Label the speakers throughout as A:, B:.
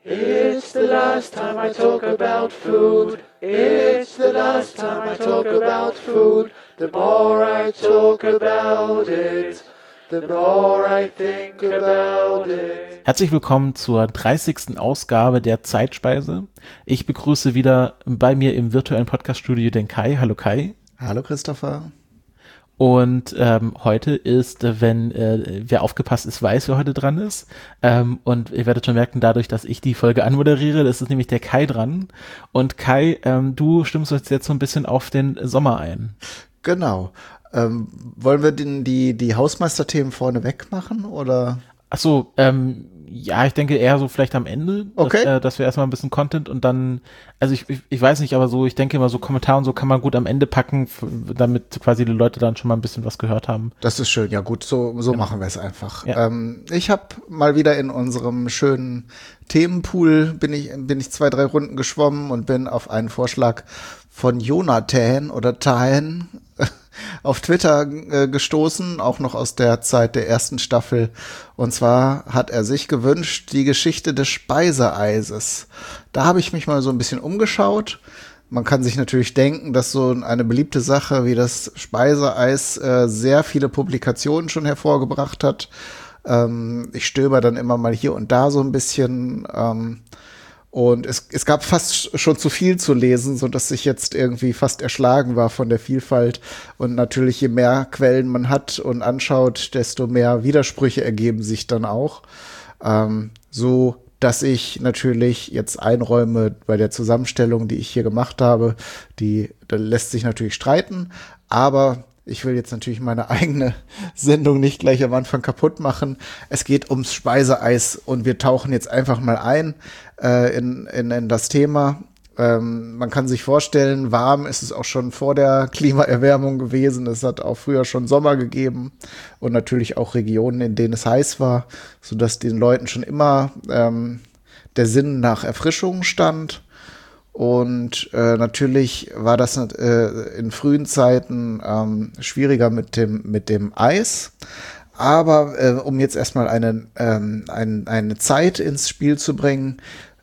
A: It's the last time I talk about food. It's the last time I talk about food. The more I talk about it, the more I think about it.
B: Herzlich willkommen zur 30. Ausgabe der Zeitspeise. Ich begrüße wieder bei mir im virtuellen Podcaststudio den Kai. Hallo Kai.
C: Hallo Christopher.
B: Und heute ist, wenn wer aufgepasst ist, weiß, wer heute dran ist. Und ihr werdet schon merken, dadurch, dass ich die Folge anmoderiere, das ist nämlich der Kai dran. Und Kai, du stimmst uns jetzt so ein bisschen auf den Sommer ein.
C: Genau. Wollen wir die Hausmeisterthemen vorne weg machen, oder?
B: Ach so, ja, ich denke eher so vielleicht am Ende,
C: okay.
B: Dass wir erstmal ein bisschen Content und dann, also ich weiß nicht, aber so, ich denke immer so Kommentare und so kann man gut am Ende packen, damit quasi die Leute dann schon mal ein bisschen was gehört haben.
C: Das ist schön, ja gut, so machen wir es einfach.
B: Ja.
C: Ich habe mal wieder in unserem schönen Themenpool bin ich 2-3 Runden geschwommen und bin auf einen Vorschlag von Jonathan oder Tan auf Twitter gestoßen, auch noch aus der Zeit der ersten Staffel. Und zwar hat er sich gewünscht, die Geschichte des Speiseeises. Da habe ich mich mal so ein bisschen umgeschaut. Man kann sich natürlich denken, dass so eine beliebte Sache wie das Speiseeis sehr viele Publikationen schon hervorgebracht hat. Ich stöber dann immer mal hier und da so ein bisschen. Und es gab fast schon zu viel zu lesen, so dass ich jetzt irgendwie fast erschlagen war von der Vielfalt. Und natürlich, je mehr Quellen man hat und anschaut, desto mehr Widersprüche ergeben sich dann auch. So dass ich natürlich jetzt einräume bei der Zusammenstellung, die ich hier gemacht habe, da lässt sich natürlich streiten, aber ich will jetzt natürlich meine eigene Sendung nicht gleich am Anfang kaputt machen. Es geht ums Speiseeis und wir tauchen jetzt einfach mal ein in das Thema. Man kann sich vorstellen, warm ist es auch schon vor der Klimaerwärmung gewesen. Es hat auch früher schon Sommer gegeben und natürlich auch Regionen, in denen es heiß war, sodass den Leuten schon immer der Sinn nach Erfrischung stand. Und natürlich war das in frühen Zeiten schwieriger mit dem Eis. Aber um jetzt erstmal eine Zeit ins Spiel zu bringen,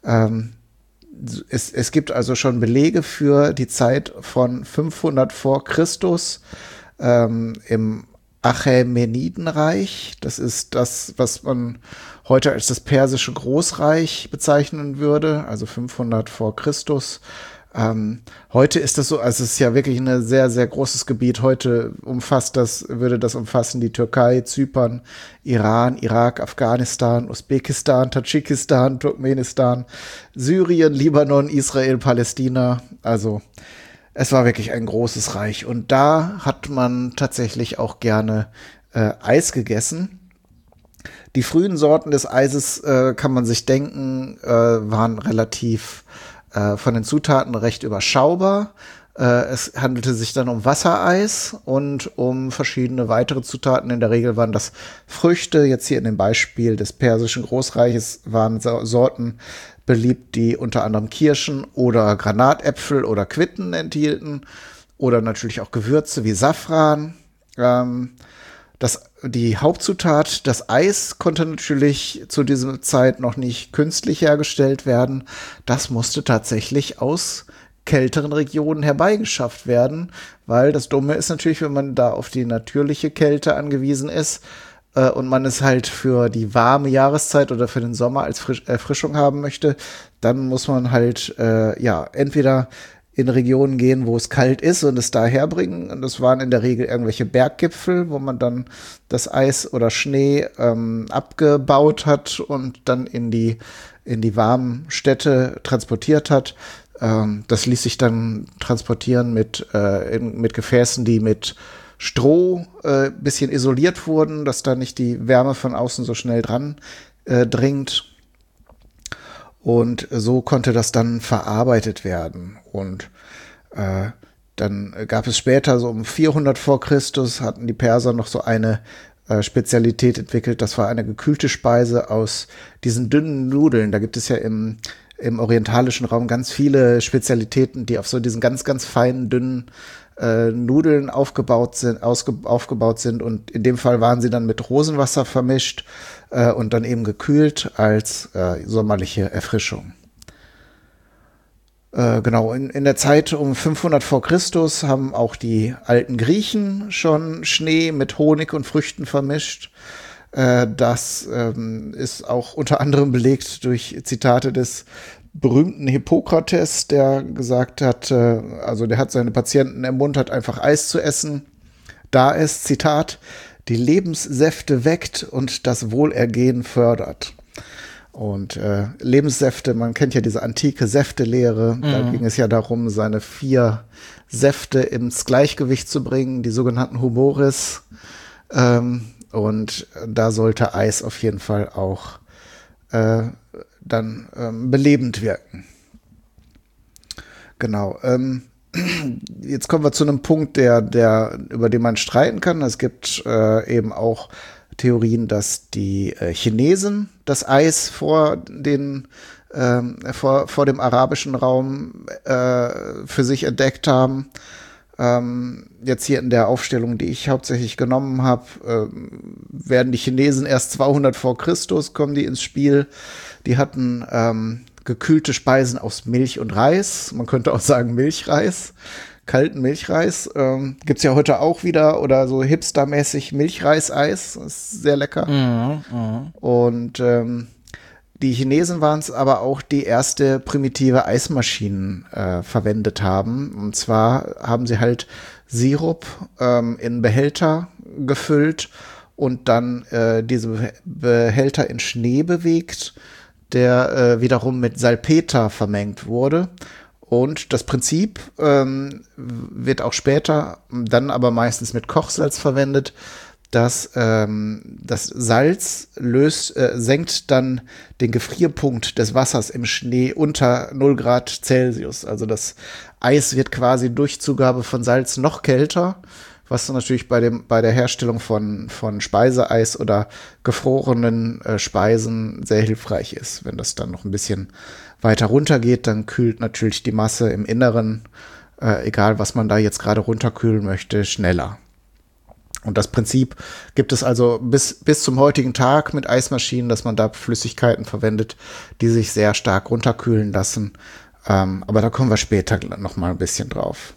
C: es gibt also schon Belege für die Zeit von 500 vor Christus im Achämenidenreich. Das ist das, was man heute als das persische Großreich bezeichnen würde, also 500 vor Christus. Heute ist das so, also es ist ja wirklich ein sehr, sehr großes Gebiet. Heute würde das umfassen die Türkei, Zypern, Iran, Irak, Afghanistan, Usbekistan, Tadschikistan, Turkmenistan, Syrien, Libanon, Israel, Palästina. Also es war wirklich ein großes Reich. Und da hat man tatsächlich auch gerne Eis gegessen. Die frühen Sorten des Eises, kann man sich denken, waren relativ von den Zutaten recht überschaubar. Es handelte sich dann um Wassereis und um verschiedene weitere Zutaten. In der Regel waren das Früchte. Jetzt hier in dem Beispiel des persischen Großreiches waren Sorten beliebt, die unter anderem Kirschen oder Granatäpfel oder Quitten enthielten. Oder natürlich auch Gewürze wie Safran. Die Hauptzutat, das Eis, konnte natürlich zu dieser Zeit noch nicht künstlich hergestellt werden. Das musste tatsächlich aus kälteren Regionen herbeigeschafft werden, weil das Dumme ist natürlich, wenn man da auf die natürliche Kälte angewiesen ist und man es halt für die warme Jahreszeit oder für den Sommer als Erfrischung haben möchte, dann muss man halt entweder in Regionen gehen, wo es kalt ist und es da herbringen. Und das waren in der Regel irgendwelche Berggipfel, wo man dann das Eis oder Schnee abgebaut hat und dann in die warmen Städte transportiert hat. Das ließ sich dann transportieren mit Gefäßen, die mit Stroh bisschen isoliert wurden, dass da nicht die Wärme von außen so schnell dran dringt. Und so konnte das dann verarbeitet werden. Und dann gab es später, so um 400 vor Christus, hatten die Perser noch so eine Spezialität entwickelt. Das war eine gekühlte Speise aus diesen dünnen Nudeln. Da gibt es ja im orientalischen Raum ganz viele Spezialitäten, die auf so diesen ganz, ganz feinen, dünnen Nudeln aufgebaut sind. Und in dem Fall waren sie dann mit Rosenwasser vermischt. und dann eben gekühlt als sommerliche Erfrischung. Genau, in der Zeit um 500 vor Christus haben auch die alten Griechen schon Schnee mit Honig und Früchten vermischt. Das ist auch unter anderem belegt durch Zitate des berühmten Hippokrates, der gesagt hat, also der hat seine Patienten ermuntert, einfach Eis zu essen, da es, Zitat, die Lebenssäfte weckt und das Wohlergehen fördert. Und Lebenssäfte, man kennt ja diese antike Säftelehre, da ging es ja darum, seine 4 Säfte ins Gleichgewicht zu bringen, die sogenannten Humoris. Und da sollte Eis auf jeden Fall auch dann belebend wirken. Genau. Jetzt kommen wir zu einem Punkt, über den man streiten kann. Es gibt eben auch Theorien, dass die Chinesen das Eis vor dem arabischen Raum für sich entdeckt haben. Jetzt hier in der Aufstellung, die ich hauptsächlich genommen habe, werden die Chinesen erst 200 vor Christus, kommen die ins Spiel. Die hatten gekühlte Speisen aus Milch und Reis. Man könnte auch sagen Milchreis. Kalten Milchreis. Gibt's ja heute auch wieder oder so hipstermäßig Milchreiseis. Das ist sehr lecker. Und die Chinesen waren es aber auch, die erste primitive Eismaschinen verwendet haben. Und zwar haben sie halt Sirup in Behälter gefüllt und dann diese Behälter in Schnee bewegt, der wiederum mit Salpeter vermengt wurde. Und das Prinzip wird auch später dann aber meistens mit Kochsalz verwendet. Das Salz senkt dann den Gefrierpunkt des Wassers im Schnee unter 0 Grad Celsius. Also das Eis wird quasi durch Zugabe von Salz noch kälter, was dann natürlich bei der Herstellung von Speiseeis oder gefrorenen Speisen sehr hilfreich ist. Wenn das dann noch ein bisschen weiter runter geht, dann kühlt natürlich die Masse im Inneren, egal was man da jetzt gerade runterkühlen möchte, schneller. Und das Prinzip gibt es also bis zum heutigen Tag mit Eismaschinen, dass man da Flüssigkeiten verwendet, die sich sehr stark runterkühlen lassen. Aber da kommen wir später noch mal ein bisschen drauf.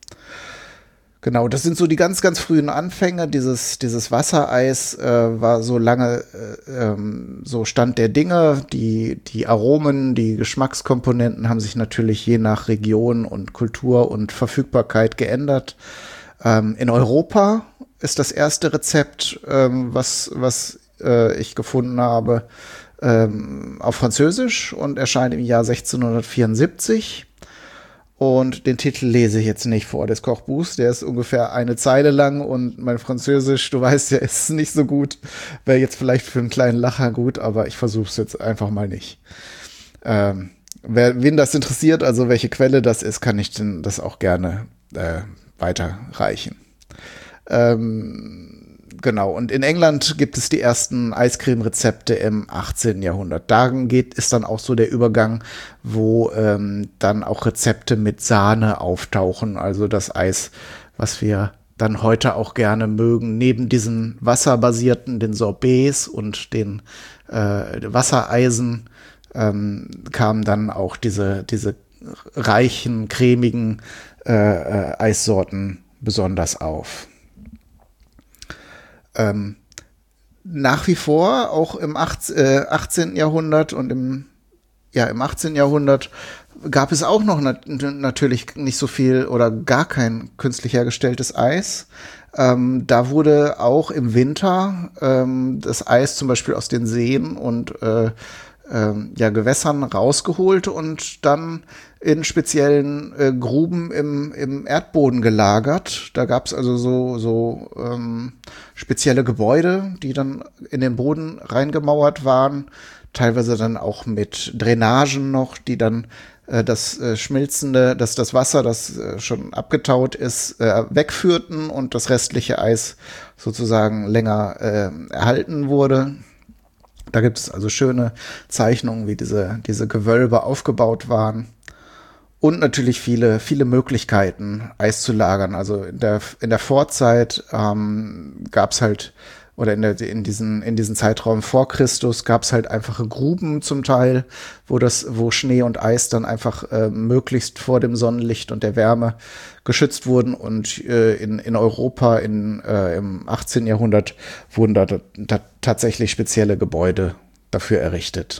C: Genau, das sind so die ganz, ganz frühen Anfänge. Dieses Wassereis war so lange so Stand der Dinge. Die Aromen, die Geschmackskomponenten haben sich natürlich je nach Region und Kultur und Verfügbarkeit geändert. In Europa ist das erste Rezept, was ich gefunden habe, auf Französisch und erscheint im Jahr 1674. Und den Titel lese ich jetzt nicht vor des Kochbuchs. Der ist ungefähr eine Zeile lang und mein Französisch, du weißt ja, ist nicht so gut. Wäre jetzt vielleicht für einen kleinen Lacher gut, aber ich versuche es jetzt einfach mal nicht. Wen das interessiert, also welche Quelle das ist, kann ich denn das auch gerne weiterreichen. Genau, und in England gibt es die ersten Eiscreme-Rezepte im 18. Jahrhundert. Da ist dann auch so der Übergang, wo dann auch Rezepte mit Sahne auftauchen. Also das Eis, was wir dann heute auch gerne mögen, neben diesen wasserbasierten, den Sorbets und den Wassereisen, kamen dann auch diese reichen, cremigen Eissorten besonders auf. Nach wie vor, auch im 18. Jahrhundert und im 18. Jahrhundert gab es auch noch natürlich nicht so viel oder gar kein künstlich hergestelltes Eis. Da wurde auch im Winter das Eis zum Beispiel aus den Seen und Gewässern rausgeholt und dann in speziellen Gruben im Erdboden gelagert. Da gab es also so spezielle Gebäude, die dann in den Boden reingemauert waren, teilweise dann auch mit Drainagen noch, die dann das Wasser, das schon abgetaut ist, wegführten und das restliche Eis sozusagen länger erhalten wurde. Da gibt es also schöne Zeichnungen, wie diese Gewölbe aufgebaut waren. Und natürlich viele, viele Möglichkeiten, Eis zu lagern. Also in der Vorzeit gab es halt oder in diesen Zeitraum vor Christus gab es halt einfache Gruben zum Teil, wo Schnee und Eis dann einfach möglichst vor dem Sonnenlicht und der Wärme geschützt wurden, und in Europa im 18. Jahrhundert wurden da tatsächlich spezielle Gebäude dafür errichtet.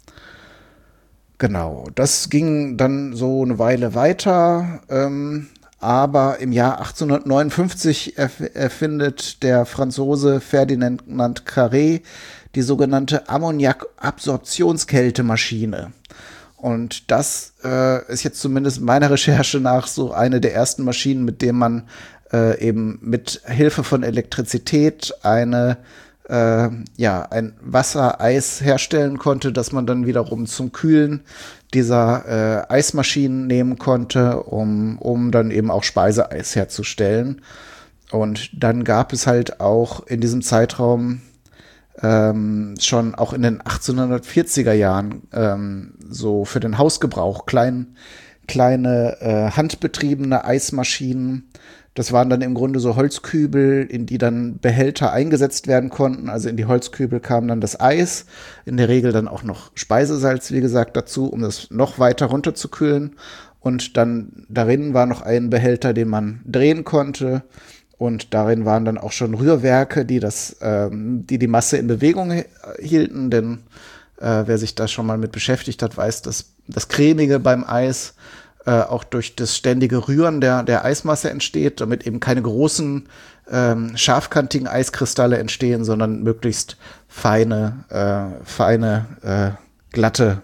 C: Genau, das ging dann so eine Weile weiter, aber im Jahr 1859 erfindet der Franzose Ferdinand Carré die sogenannte Ammoniak-Absorptionskältemaschine. Und das ist jetzt zumindest meiner Recherche nach so eine der ersten Maschinen, mit denen man eben mit Hilfe von Elektrizität ein Wassereis herstellen konnte, das man dann wiederum zum Kühlen dieser Eismaschinen nehmen konnte, um dann eben auch Speiseeis herzustellen. Und dann gab es halt auch in diesem Zeitraum schon auch in den 1840er Jahren so für den Hausgebrauch kleine handbetriebene Eismaschinen. Das waren dann im Grunde so Holzkübel, in die dann Behälter eingesetzt werden konnten. Also in die Holzkübel kam dann das Eis, in der Regel dann auch noch Speisesalz, wie gesagt, dazu, um das noch weiter runterzukühlen. Und dann darin war noch ein Behälter, den man drehen konnte. Und darin waren dann auch schon Rührwerke, die die Masse in Bewegung hielten. Denn wer sich da schon mal mit beschäftigt hat, weiß, dass das Cremige beim Eis auch durch das ständige Rühren der Eismasse entsteht, damit eben keine großen, scharfkantigen Eiskristalle entstehen, sondern möglichst feine, glatte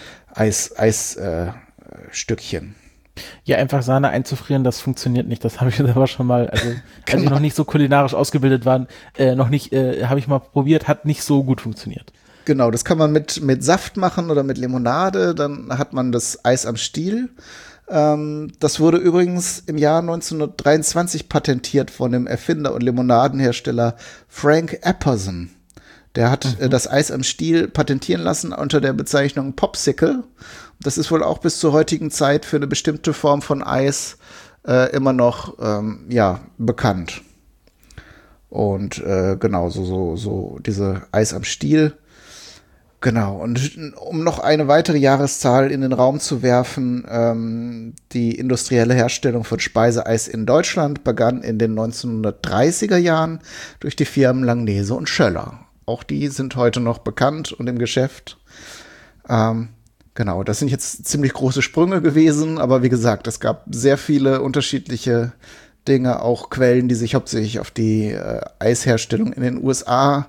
C: Eisstückchen.
B: Ja, einfach Sahne einzufrieren, das funktioniert nicht. Das habe ich selber schon mal, also als ich noch nicht so kulinarisch ausgebildet war, habe ich mal probiert, hat nicht so gut funktioniert.
C: Genau, das kann man mit Saft machen oder mit Limonade, dann hat man das Eis am Stiel. Das wurde übrigens im Jahr 1923 patentiert von dem Erfinder und Limonadenhersteller Frank Apperson. Der hat das Eis am Stiel patentieren lassen unter der Bezeichnung Popsicle. Das ist wohl auch bis zur heutigen Zeit für eine bestimmte Form von Eis immer noch bekannt. Und genau, so diese Eis am Stiel. Genau, und um noch eine weitere Jahreszahl in den Raum zu werfen, die industrielle Herstellung von Speiseeis in Deutschland begann in den 1930er Jahren durch die Firmen Langnese und Schöller. Auch die sind heute noch bekannt und im Geschäft. Genau, das sind jetzt ziemlich große Sprünge gewesen, aber wie gesagt, es gab sehr viele unterschiedliche Dinge, auch Quellen, die sich hauptsächlich auf die Eisherstellung in den USA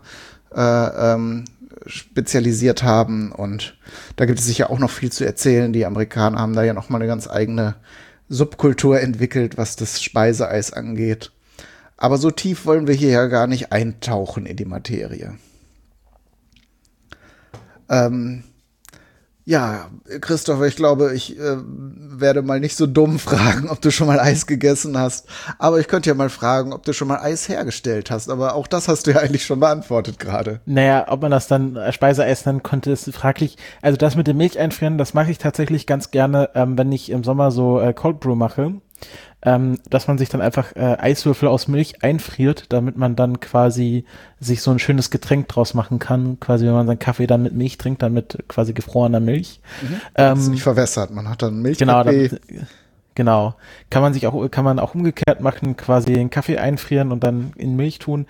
C: spezialisiert haben, und da gibt es sicher auch noch viel zu erzählen. Die Amerikaner haben da ja noch mal eine ganz eigene Subkultur entwickelt, was das Speiseeis angeht. Aber so tief wollen wir hier ja gar nicht eintauchen in die Materie. Ja, Christopher, ich glaube, ich werde mal nicht so dumm fragen, ob du schon mal Eis gegessen hast. Aber ich könnte ja mal fragen, ob du schon mal Eis hergestellt hast. Aber auch das hast du ja eigentlich schon beantwortet gerade.
B: Naja, ob man das dann Speiseeis nennen konnte, ist fraglich. Also das mit dem Milch einfrieren, das mache ich tatsächlich ganz gerne, wenn ich im Sommer so Cold Brew mache. Dass man sich dann einfach Eiswürfel aus Milch einfriert, damit man dann quasi sich so ein schönes Getränk draus machen kann. Quasi, wenn man seinen Kaffee dann mit Milch trinkt, dann mit quasi gefrorener Milch.
C: Das ist nicht verwässert, man hat dann
B: Milchkaffee. Genau. Kann man auch umgekehrt machen, quasi den Kaffee einfrieren und dann in Milch tun.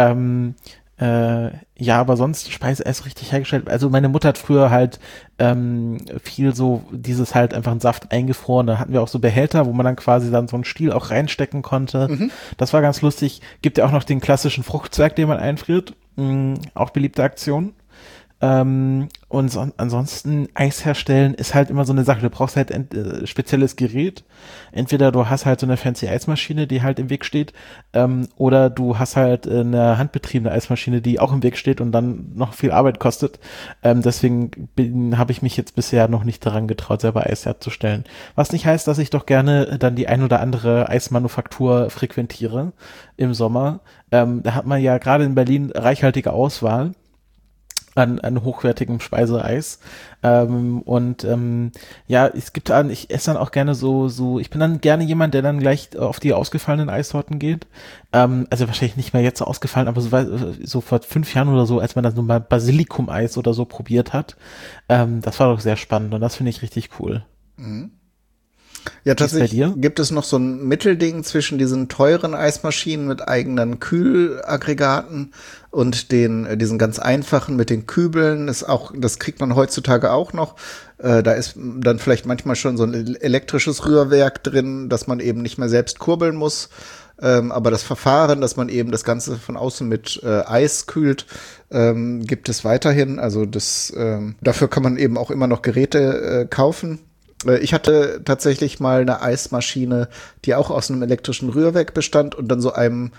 B: Ja, aber sonst Speiseeis richtig hergestellt. Also meine Mutter hat früher halt viel so dieses halt einfach einen Saft eingefroren. Da hatten wir auch so Behälter, wo man dann quasi dann so einen Stiel auch reinstecken konnte. Das war ganz lustig. Gibt ja auch noch den klassischen Fruchtzwerg, den man einfriert. Auch beliebte Aktion. Und ansonsten Eis herstellen ist halt immer so eine Sache. Du brauchst halt spezielles Gerät. Entweder du hast halt so eine fancy Eismaschine, die halt im Weg steht, oder du hast halt eine handbetriebene Eismaschine, die auch im Weg steht und dann noch viel Arbeit kostet. Deswegen habe ich mich jetzt bisher noch nicht daran getraut, selber Eis herzustellen. Was nicht heißt, dass ich doch gerne dann die ein oder andere Eismanufaktur frequentiere im Sommer. Da hat man ja gerade in Berlin reichhaltige Auswahl. an hochwertigem Speiseeis. Ja, ich esse dann auch gerne ich bin dann gerne jemand, der dann gleich auf die ausgefallenen Eissorten geht. Also wahrscheinlich nicht mehr jetzt so ausgefallen, aber so vor 5 Jahren oder so, als man dann so mal Basilikum-Eis oder so probiert hat. Das war doch sehr spannend und das finde ich richtig cool.
C: Mhm. Ja, tatsächlich gibt es noch so ein Mittelding zwischen diesen teuren Eismaschinen mit eigenen Kühlaggregaten und diesen ganz einfachen mit den Kübeln. Das kriegt man heutzutage auch noch. Da ist dann vielleicht manchmal schon so ein elektrisches Rührwerk drin, dass man eben nicht mehr selbst kurbeln muss. Aber das Verfahren, dass man eben das Ganze von außen mit Eis kühlt, gibt es weiterhin. Also dafür kann man eben auch immer noch Geräte kaufen. Ich hatte tatsächlich mal eine Eismaschine, die auch aus einem elektrischen Rührwerk bestand und dann so einem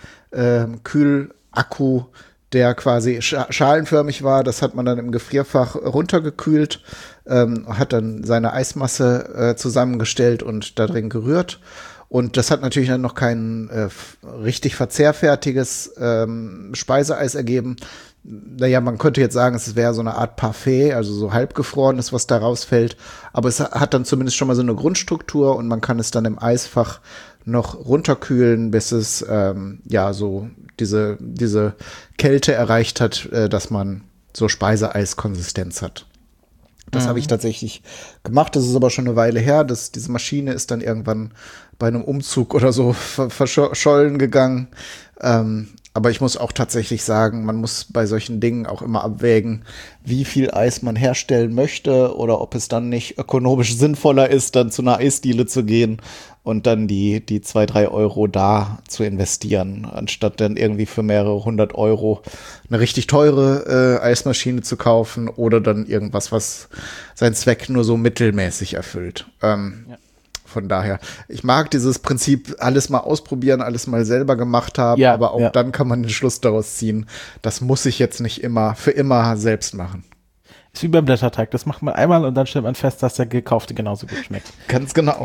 C: Kühlakku, der quasi schalenförmig war. Das hat man dann im Gefrierfach runtergekühlt, hat dann seine Eismasse zusammengestellt und da drin gerührt. Und das hat natürlich dann noch kein richtig verzehrfertiges Speiseeis ergeben. Naja, man könnte jetzt sagen, es wäre so eine Art Parfait, also so halbgefrorenes, was da rausfällt. Aber es hat dann zumindest schon mal so eine Grundstruktur und man kann es dann im Eisfach noch runterkühlen, bis es so diese Kälte erreicht hat, dass man so Speiseeiskonsistenz hat. Das habe ich tatsächlich gemacht. Das ist aber schon eine Weile her. Diese Maschine ist dann irgendwann bei einem Umzug oder so verschollen gegangen. Aber ich muss auch tatsächlich sagen, man muss bei solchen Dingen auch immer abwägen, wie viel Eis man herstellen möchte oder ob es dann nicht ökonomisch sinnvoller ist, dann zu einer Eisdiele zu gehen und dann die 2-3 Euro da zu investieren, anstatt dann irgendwie für mehrere 100 Euro eine richtig teure Eismaschine zu kaufen oder dann irgendwas, was seinen Zweck nur so mittelmäßig erfüllt. Von daher, ich mag dieses Prinzip, alles mal ausprobieren, alles mal selber gemacht haben, aber auch dann kann man den Schluss daraus ziehen, das muss ich jetzt nicht für immer selbst machen.
B: Ist wie beim Blätterteig, das macht man einmal und dann stellt man fest, dass der gekaufte genauso gut schmeckt.
C: Ganz genau.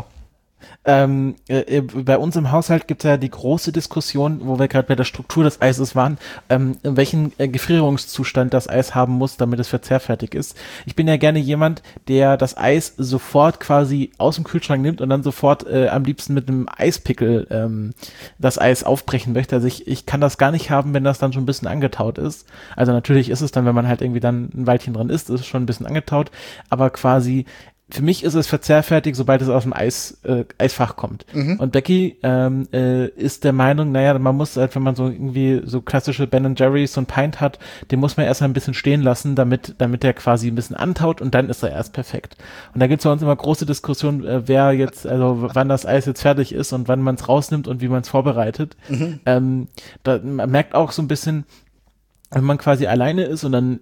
B: Bei uns im Haushalt gibt es ja die große Diskussion, wo wir gerade bei der Struktur des Eises waren, welchen Gefrierungszustand das Eis haben muss, damit es verzehrfertig ist. Ich bin ja gerne jemand, der das Eis sofort quasi aus dem Kühlschrank nimmt und dann sofort am liebsten mit einem Eispickel das Eis aufbrechen möchte. Also ich kann das gar nicht haben, wenn das dann schon ein bisschen angetaut ist. Also natürlich ist es dann, wenn man halt irgendwie dann ein Weilchen dran ist es schon ein bisschen angetaut, aber quasi für mich ist es verzehrfertig, sobald es aus dem Eisfach kommt. Mhm. Und Becky ist der Meinung, naja, man muss halt, wenn man so irgendwie so klassische Ben & Jerry's, so ein Pint hat, den muss man erst mal ein bisschen stehen lassen, damit der quasi ein bisschen antaut und dann ist er erst perfekt. Und da gibt es bei uns immer große Diskussionen, wann das Eis jetzt fertig ist und wann man es rausnimmt und wie man es vorbereitet. Mhm. Man merkt auch so ein bisschen, wenn man quasi alleine ist und dann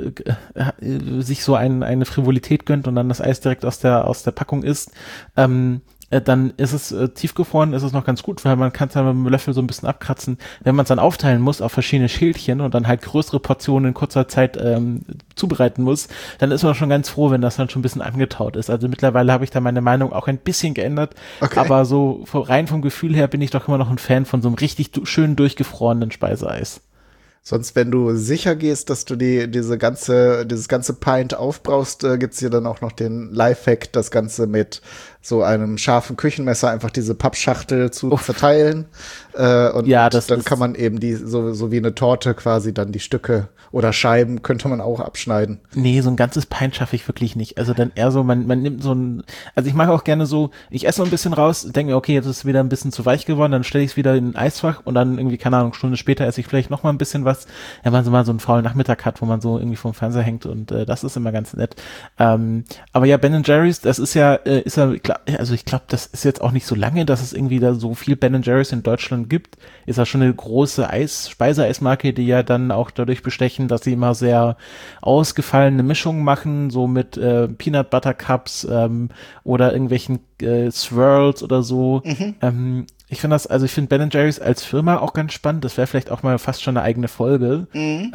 B: sich so eine Frivolität gönnt und dann das Eis direkt aus der Packung isst, dann ist es tiefgefroren, ist es noch ganz gut, weil man kann es dann mit dem Löffel so ein bisschen abkratzen. Wenn man es dann aufteilen muss auf verschiedene Schälchen und dann halt größere Portionen in kurzer Zeit zubereiten muss, dann ist man schon ganz froh, wenn das dann schon ein bisschen angetaut ist. Also mittlerweile habe ich da meine Meinung auch ein bisschen geändert, okay. Aber so rein vom Gefühl her bin ich doch immer noch ein Fan von so einem richtig schön durchgefrorenen Speiseeis.
C: Sonst, wenn du sicher gehst, dass du dieses ganze Pint aufbrauchst, gibt's hier dann auch noch den Lifehack, das Ganze mit so einem scharfen Küchenmesser einfach diese Pappschachtel zu zerteilen. Und dann kann man eben so wie eine Torte quasi dann die Stücke oder Scheiben könnte man auch abschneiden.
B: Nee, so ein ganzes Pint schaffe ich wirklich nicht. Also dann eher so, man nimmt also ich mache auch gerne so, ich esse so ein bisschen raus, denke mir, okay, jetzt ist es wieder ein bisschen zu weich geworden, dann stelle ich es wieder in ein Eisfach und dann irgendwie, keine Ahnung, Stunde später esse ich vielleicht noch mal ein bisschen was, wenn man so mal so einen faulen Nachmittag hat, wo man so irgendwie vorm Fernseher hängt und das ist immer ganz nett. Aber ja, Ben & Jerry's, das ist ja klar, also ich glaube, das ist jetzt auch nicht so lange, dass es irgendwie da so viel Ben & Jerry's in Deutschland gibt. Ist ja schon eine große Speiseeismarke, die ja dann auch dadurch bestechen, dass sie immer sehr ausgefallene Mischungen machen, so mit Peanut Butter Cups oder irgendwelchen Swirls oder so. Mhm. Ich finde Ben & Jerry's als Firma auch ganz spannend. Das wäre vielleicht auch mal fast schon eine eigene Folge,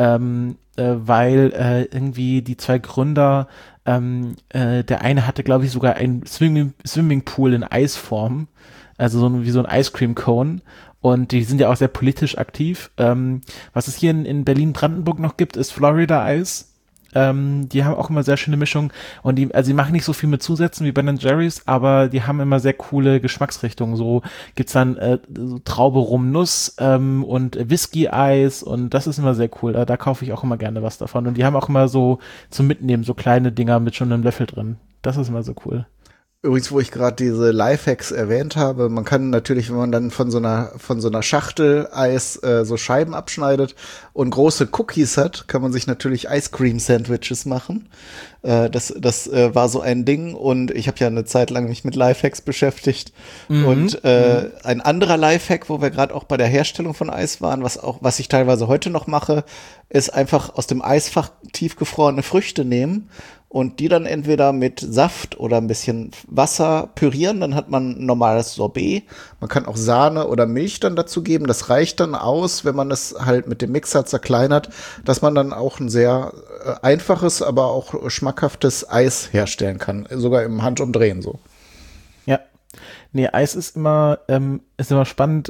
B: weil irgendwie die zwei Gründer, der eine hatte, glaube ich, sogar ein Swimmingpool in Eisform, also wie so ein Ice Cream Cone. Und die sind ja auch sehr politisch aktiv. Was es hier in Berlin-Brandenburg noch gibt, ist Florida Eis. Die haben auch immer sehr schöne Mischungen und die machen nicht so viel mit Zusätzen wie Ben Jerry's, aber die haben immer sehr coole Geschmacksrichtungen. So gibt's dann so Traube Rum Nuss und Whisky-Eis und das ist immer sehr cool. Da kaufe ich auch immer gerne was davon. Und die haben auch immer so zum Mitnehmen so kleine Dinger mit schon einem Löffel drin. Das ist immer so cool.
C: Übrigens, wo ich gerade diese Lifehacks erwähnt habe, man kann natürlich, wenn man dann von so einer Schachtel Eis so Scheiben abschneidet und große Cookies hat, kann man sich natürlich Ice Cream Sandwiches machen. Das war so ein Ding und ich habe ja eine Zeit lang mich mit Lifehacks beschäftigt. Und ein anderer Lifehack, wo wir gerade auch bei der Herstellung von Eis waren, was ich teilweise heute noch mache, ist einfach aus dem Eisfach tiefgefrorene Früchte nehmen und die dann entweder mit Saft oder ein bisschen Wasser pürieren, dann hat man ein normales Sorbet. Man kann auch Sahne oder Milch dann dazu geben. Das reicht dann aus, wenn man es halt mit dem Mixer zerkleinert, dass man dann auch ein sehr einfaches, aber auch schmackhaftes Eis herstellen kann. Sogar im Handumdrehen so.
B: Ja. Nee, Eis ist immer spannend.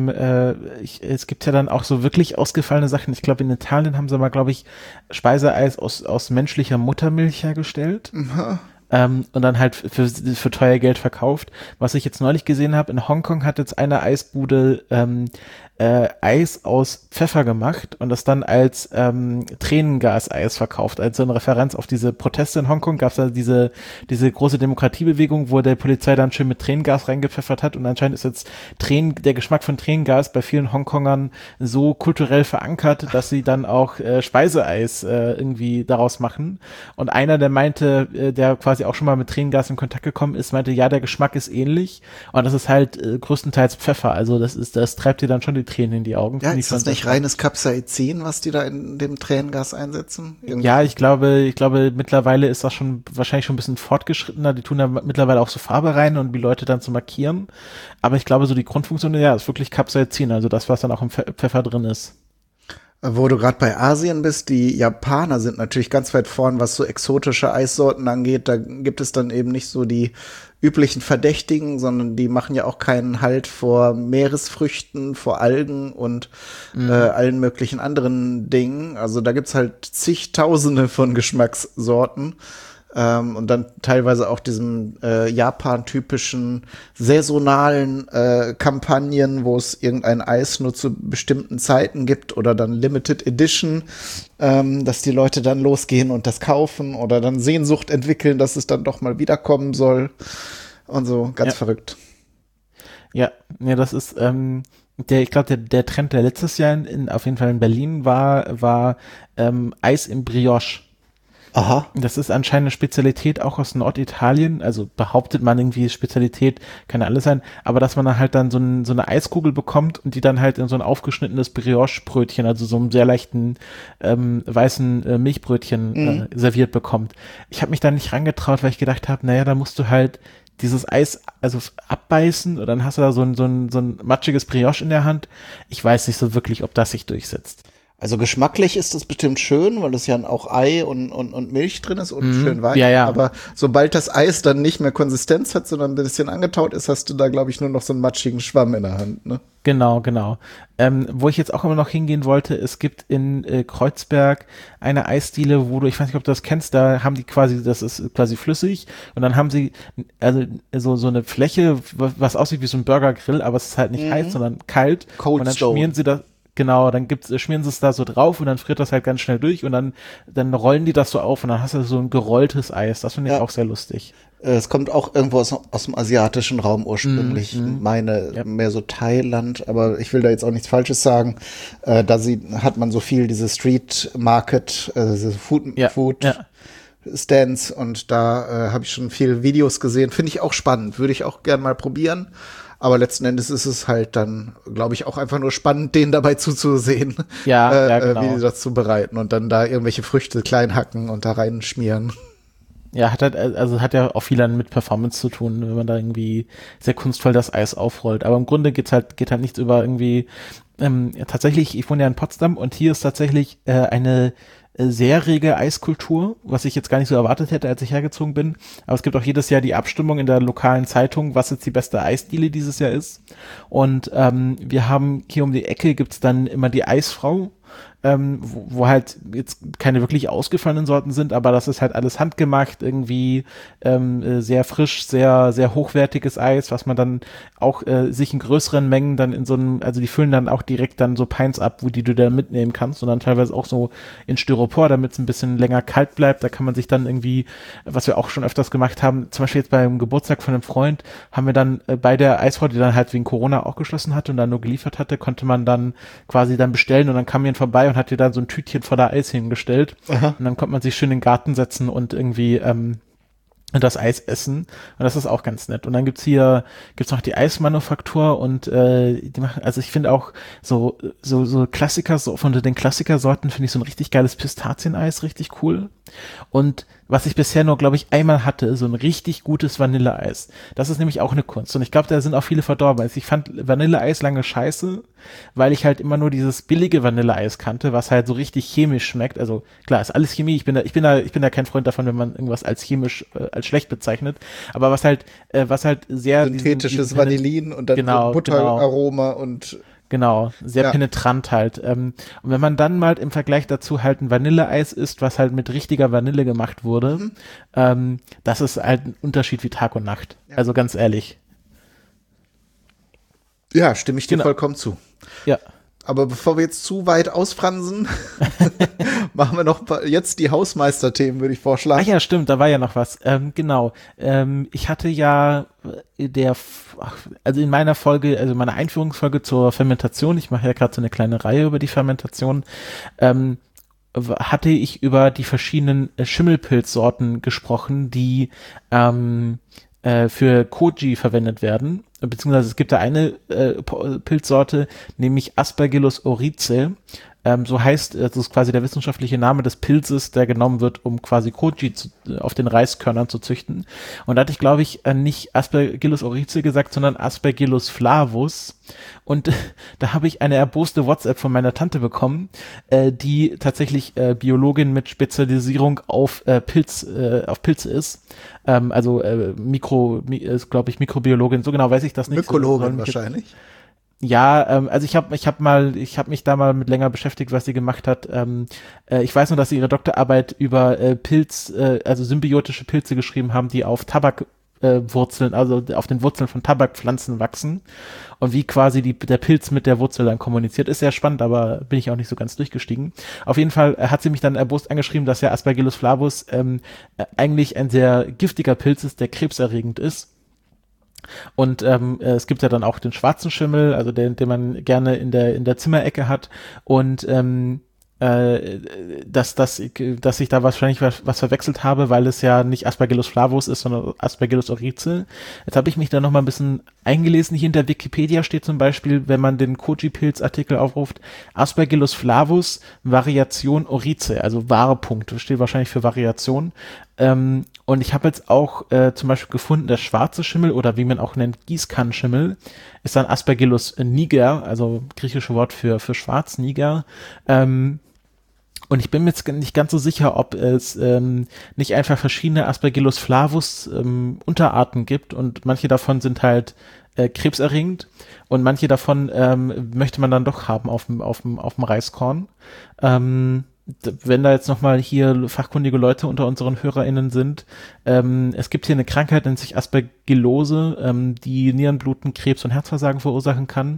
B: Es gibt ja dann auch so wirklich ausgefallene Sachen. Ich glaube, in Italien haben sie mal, glaube ich, Speiseeis aus menschlicher Muttermilch hergestellt. Mhm. Und dann halt für teuer Geld verkauft. Was ich jetzt neulich gesehen habe, in Hongkong hat jetzt eine Eisbude Eis aus Pfeffer gemacht und das dann als Tränengas-Eis verkauft. Also in Referenz auf diese Proteste in Hongkong gab es da diese große Demokratiebewegung, wo der Polizei dann schön mit Tränengas reingepfeffert hat und anscheinend ist jetzt der Geschmack von Tränengas bei vielen Hongkongern so kulturell verankert, dass sie dann auch Speiseeis irgendwie daraus machen. Und einer, der meinte, der quasi auch schon mal mit Tränengas in Kontakt gekommen ist, meinte, ja, der Geschmack ist ähnlich und das ist halt größtenteils Pfeffer. Also das treibt dir dann schon die Tränen in die Augen.
C: Ja, ist das nicht reines Capsaicin, was die da in dem Tränengas einsetzen? Irgendwie?
B: Ja, ich glaube, mittlerweile ist das wahrscheinlich schon ein bisschen fortgeschrittener. Die tun da mittlerweile auch so Farbe rein und die Leute dann zu markieren. Aber ich glaube, so die Grundfunktion, ja, ist wirklich Capsaicin, also das, was dann auch im Pfeffer drin ist.
C: Wo du gerade bei Asien bist, die Japaner sind natürlich ganz weit vorn, was so exotische Eissorten angeht. Da gibt es dann eben nicht so die üblichen Verdächtigen, sondern die machen ja auch keinen Halt vor Meeresfrüchten, vor Algen und allen möglichen anderen Dingen. Also da gibt's halt zigtausende von Geschmackssorten. Und dann teilweise auch diesem Japan-typischen saisonalen Kampagnen, wo es irgendein Eis nur zu bestimmten Zeiten gibt oder dann Limited Edition, dass die Leute dann losgehen und das kaufen oder dann Sehnsucht entwickeln, dass es dann doch mal wiederkommen soll und so, ganz verrückt.
B: Ja, das ist ich glaube, der Trend, der letztes Jahr auf jeden Fall in Berlin war Eis im Brioche.
C: Aha.
B: Das ist anscheinend eine Spezialität auch aus Norditalien, also behauptet man irgendwie Spezialität, kann ja alles sein, aber dass man dann halt dann so eine Eiskugel bekommt und die dann halt in so ein aufgeschnittenes Brioche-Brötchen, also so einem sehr leichten weißen Milchbrötchen serviert bekommt. Ich habe mich da nicht rangetraut, weil ich gedacht habe, naja, da musst du halt dieses Eis also abbeißen und dann hast du da so ein matschiges Brioche in der Hand. Ich weiß nicht so wirklich, ob das sich durchsetzt.
C: Also geschmacklich ist das bestimmt schön, weil das ja auch Ei und Milch drin ist und schön weich.
B: Ja.
C: Aber sobald das Eis dann nicht mehr Konsistenz hat, sondern ein bisschen angetaut ist, hast du da, glaube ich, nur noch so einen matschigen Schwamm in der Hand, ne?
B: Genau. Wo ich jetzt auch immer noch hingehen wollte, es gibt in Kreuzberg eine Eisdiele, wo ich weiß nicht, ob du das kennst, da haben die quasi, das ist quasi flüssig und dann haben sie also so eine Fläche, was aussieht wie so ein Burgergrill, aber es ist halt nicht heiß, sondern kalt.
C: Cold
B: und dann
C: Stone.
B: schmieren sie das. Genau, dann schmieren sie es da so drauf und dann friert das halt ganz schnell durch und dann rollen die das so auf und dann hast du so ein gerolltes Eis. Das finde ich auch sehr lustig.
C: Es kommt auch irgendwo aus dem asiatischen Raum ursprünglich, mehr so Thailand, aber ich will da jetzt auch nichts Falsches sagen. Hat man so viel diese Street Market, diese Food Stands und da habe ich schon viele Videos gesehen. Finde ich auch spannend, würde ich auch gern mal probieren. Aber letzten Endes ist es halt dann, glaube ich, auch einfach nur spannend, denen dabei zuzusehen,
B: genau.
C: wie die das zubereiten und dann da irgendwelche Früchte klein hacken und da reinschmieren.
B: Ja, hat ja auch viel dann mit Performance zu tun, wenn man da irgendwie sehr kunstvoll das Eis aufrollt. Aber im Grunde geht halt nichts über irgendwie, tatsächlich, ich wohne ja in Potsdam und hier ist tatsächlich eine sehr rege Eiskultur, was ich jetzt gar nicht so erwartet hätte, als ich hergezogen bin. Aber es gibt auch jedes Jahr die Abstimmung in der lokalen Zeitung, was jetzt die beste Eisdiele dieses Jahr ist. Und wir haben hier um die Ecke gibt's dann immer die Eisfrau. wo halt jetzt keine wirklich ausgefallenen Sorten sind, aber das ist halt alles handgemacht, irgendwie sehr frisch, sehr, sehr hochwertiges Eis, was man dann auch sich in größeren Mengen dann in so einem, also die füllen dann auch direkt dann so Pints ab, die du dann mitnehmen kannst und dann teilweise auch so in Styropor, damit es ein bisschen länger kalt bleibt. Da kann man sich dann irgendwie, was wir auch schon öfters gemacht haben, zum Beispiel jetzt beim Geburtstag von einem Freund, haben wir dann bei der Eisfrau, die dann halt wegen Corona auch geschlossen hatte und dann nur geliefert hatte, konnte man dann quasi dann bestellen und dann kam jemand vorbei und hat dir dann so ein Tütchen voller Eis hingestellt. Aha. Und dann konnte man sich schön in den Garten setzen und irgendwie das Eis essen. Und das ist auch ganz nett. Und dann gibt's noch die Eismanufaktur und die machen, also ich finde auch so Klassiker, so von den Klassikersorten finde ich so ein richtig geiles Pistazieneis richtig cool. Und was ich bisher nur, glaube ich, einmal hatte, so ein richtig gutes Vanilleeis. Das ist nämlich auch eine Kunst. Und ich glaube, da sind auch viele verdorben. Also ich fand Vanilleeis lange scheiße, weil ich halt immer nur dieses billige Vanilleeis kannte, was halt so richtig chemisch schmeckt. Also klar, ist alles Chemie. Ich bin da kein Freund davon, wenn man irgendwas als chemisch als schlecht bezeichnet. Aber was halt sehr
C: synthetisches Vanillin und dann
B: genau,
C: Butteraroma und
B: genau, sehr penetrant halt. Und wenn man dann mal im Vergleich dazu halt ein Vanilleeis isst, was halt mit richtiger Vanille gemacht wurde, das ist halt ein Unterschied wie Tag und Nacht. Ja. Also ganz ehrlich.
C: Ja, stimme ich dir vollkommen zu.
B: Ja.
C: Aber bevor wir jetzt zu weit ausfransen, machen wir noch jetzt die Hausmeisterthemen, würde ich vorschlagen.
B: Ach ja, stimmt, da war ja noch was. Genau. Ich hatte ja also in meiner Folge, also meiner Einführungsfolge zur Fermentation, ich mache ja gerade so eine kleine Reihe über die Fermentation, hatte ich über die verschiedenen Schimmelpilzsorten gesprochen, die für Koji verwendet werden, beziehungsweise es gibt da eine Pilzsorte, nämlich Aspergillus oryzae, so heißt, das ist quasi der wissenschaftliche Name des Pilzes, der genommen wird, um quasi Koji auf den Reiskörnern zu züchten. Und da hatte ich, glaube ich, nicht Aspergillus oryzae gesagt, sondern Aspergillus flavus. Und da habe ich eine erboste WhatsApp von meiner Tante bekommen, die tatsächlich Biologin mit Spezialisierung auf Pilze ist. Also ist, glaube ich, Mikrobiologin, so genau weiß ich das nicht.
C: Mykologin wahrscheinlich.
B: Ja, also ich habe mich da mal mit länger beschäftigt, was sie gemacht hat. Ich weiß nur, dass sie ihre Doktorarbeit über also symbiotische Pilze geschrieben haben, die auf Tabakwurzeln, also auf den Wurzeln von Tabakpflanzen wachsen und wie quasi der Pilz mit der Wurzel dann kommuniziert. Ist sehr spannend, aber bin ich auch nicht so ganz durchgestiegen. Auf jeden Fall hat sie mich dann erbost angeschrieben, dass ja Aspergillus flavus eigentlich ein sehr giftiger Pilz ist, der krebserregend ist. Und es gibt ja dann auch den schwarzen Schimmel, also den man gerne in der Zimmerecke hat und dass ich da wahrscheinlich was verwechselt habe, weil es ja nicht Aspergillus flavus ist, sondern Aspergillus oryzae. Jetzt habe ich mich da noch mal ein bisschen eingelesen. Hier in der Wikipedia steht zum Beispiel, wenn man den Koji-Pilz-Artikel aufruft, Aspergillus flavus Variation oryzae, also Wahrpunkt, steht wahrscheinlich für Variation. Und ich habe jetzt auch zum Beispiel gefunden, der schwarze Schimmel oder wie man auch nennt, Gießkannenschimmel, ist dann Aspergillus niger, also griechische Wort für schwarz, niger. Und ich bin mir jetzt nicht ganz so sicher, ob es nicht einfach verschiedene Aspergillus flavus Unterarten gibt und manche davon sind halt krebserregend und manche davon möchte man dann doch haben auf dem Reiskorn. Wenn da jetzt nochmal hier fachkundige Leute unter unseren HörerInnen sind, es gibt hier eine Krankheit, nennt sich Aspergillose, die Nierenbluten, Krebs und Herzversagen verursachen kann.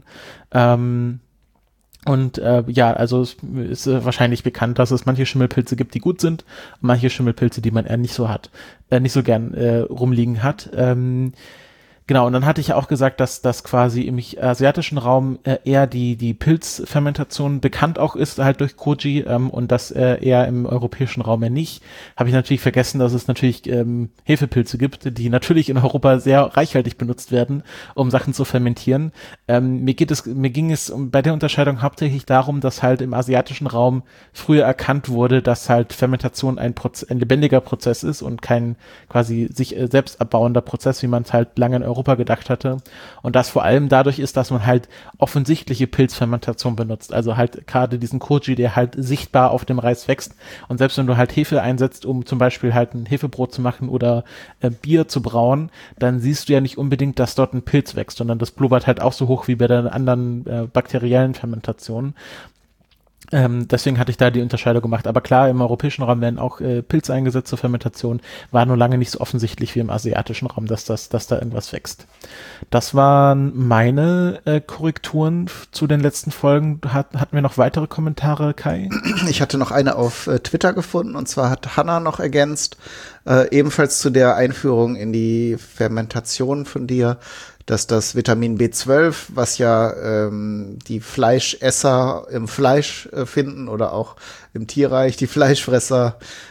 B: Also es ist wahrscheinlich bekannt, dass es manche Schimmelpilze gibt, die gut sind, und manche Schimmelpilze, die man eher nicht so gern rumliegen hat. Genau, und dann hatte ich ja auch gesagt, dass das quasi im asiatischen Raum eher die Pilzfermentation bekannt auch ist, halt durch Koji, und das eher im europäischen Raum ja nicht. Habe ich natürlich vergessen, dass es natürlich Hefepilze gibt, die natürlich in Europa sehr reichhaltig benutzt werden, um Sachen zu fermentieren. Mir ging es bei der Unterscheidung hauptsächlich darum, dass halt im asiatischen Raum früher erkannt wurde, dass halt Fermentation ein lebendiger Prozess ist und kein quasi sich selbst abbauender Prozess, wie man es halt lange in Europa gedacht hatte. Und das vor allem dadurch ist, dass man halt offensichtliche Pilzfermentation benutzt. Also halt gerade diesen Koji, der halt sichtbar auf dem Reis wächst. Und selbst wenn du halt Hefe einsetzt, um zum Beispiel halt ein Hefebrot zu machen oder Bier zu brauen, dann siehst du ja nicht unbedingt, dass dort ein Pilz wächst, sondern das blubbert halt auch so hoch wie bei den anderen bakteriellen Fermentationen. Deswegen hatte ich da die Unterscheidung gemacht. Aber klar, im europäischen Raum werden auch Pilze eingesetzt zur Fermentation. War nur lange nicht so offensichtlich wie im asiatischen Raum, dass da irgendwas wächst. Das waren meine Korrekturen zu den letzten Folgen. Hatten wir noch weitere Kommentare, Kai?
C: Ich hatte noch eine auf Twitter gefunden, und zwar hat Hanna noch ergänzt, ebenfalls zu der Einführung in die Fermentation von dir, dass das Vitamin B12, was ja die Fleischesser im Fleisch finden oder auch im Tierreich die Fleischfresser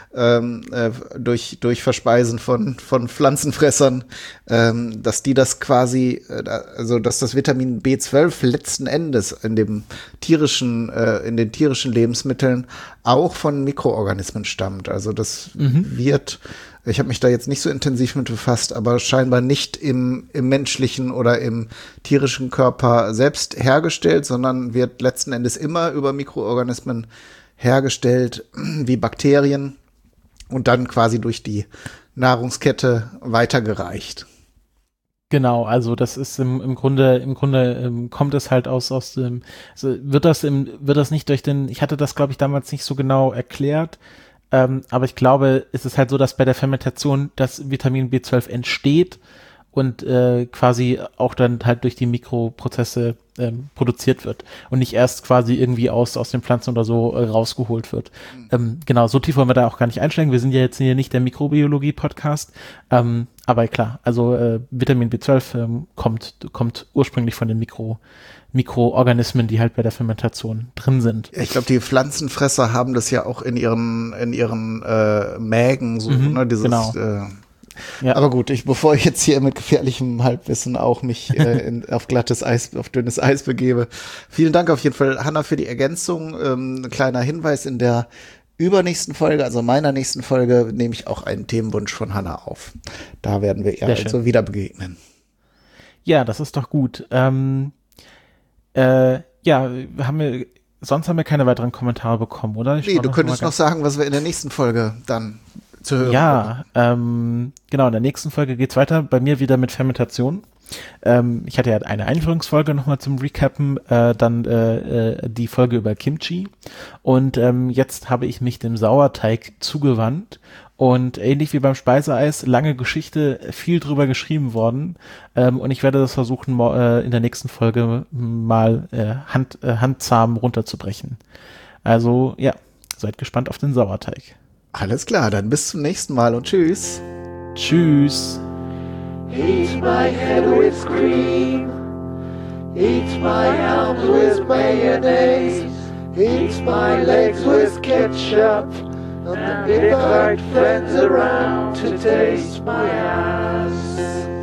C: durch Verspeisen von Pflanzenfressern, dass die das quasi, also dass das Vitamin B12 letzten Endes in den tierischen Lebensmitteln auch von Mikroorganismen stammt. Also das wird, ich habe mich da jetzt nicht so intensiv mit befasst, aber scheinbar nicht im menschlichen oder im tierischen Körper selbst hergestellt, sondern wird letzten Endes immer über Mikroorganismen hergestellt, wie Bakterien, und dann quasi durch die Nahrungskette weitergereicht.
B: Genau, also das ist im Grunde kommt es halt aus dem, also wird das nicht durch ich hatte das, glaube ich, damals nicht so genau erklärt, aber ich glaube, es ist halt so, dass bei der Fermentation das Vitamin B12 entsteht und quasi auch dann halt durch die Mikroprozesse produziert wird und nicht erst quasi irgendwie aus den Pflanzen oder so rausgeholt wird. Genau, so tief wollen wir da auch gar nicht einsteigen. Wir sind ja jetzt hier nicht der Mikrobiologie-Podcast, aber klar, also Vitamin B12 kommt ursprünglich von den Mikroorganismen, die halt bei der Fermentation drin sind.
C: Ich glaube, die Pflanzenfresser haben das ja auch in ihren Mägen, so, ne, dieses,
B: genau. Ja.
C: Aber gut, bevor ich jetzt hier mit gefährlichem Halbwissen auch mich auf dünnes Eis begebe. Vielen Dank auf jeden Fall, Hanna, für die Ergänzung. Ein kleiner Hinweis: In der übernächsten Folge, also meiner nächsten Folge, nehme ich auch einen Themenwunsch von Hanna auf. Da werden wir ihr also wieder begegnen.
B: Ja, das ist doch gut. Sonst haben wir keine weiteren Kommentare bekommen, oder?
C: Nee, du könntest noch sagen, was wir in der nächsten Folge dann zu hören.
B: Ja, genau, in der nächsten Folge geht's weiter, bei mir wieder mit Fermentation. Ich hatte ja eine Einführungsfolge nochmal zum Recappen, dann die Folge über Kimchi, und jetzt habe ich mich dem Sauerteig zugewandt, und ähnlich wie beim Speiseeis, lange Geschichte, viel drüber geschrieben worden, und ich werde das versuchen, in der nächsten Folge mal handzahm runterzubrechen. Also ja, seid gespannt auf den Sauerteig.
C: Alles klar, dann bis zum nächsten Mal und tschüss.
B: Tschüss.
A: Eat my head with cream, eat my arms with mayonnaise, eat my legs with ketchup, and invite friends around to taste my ass.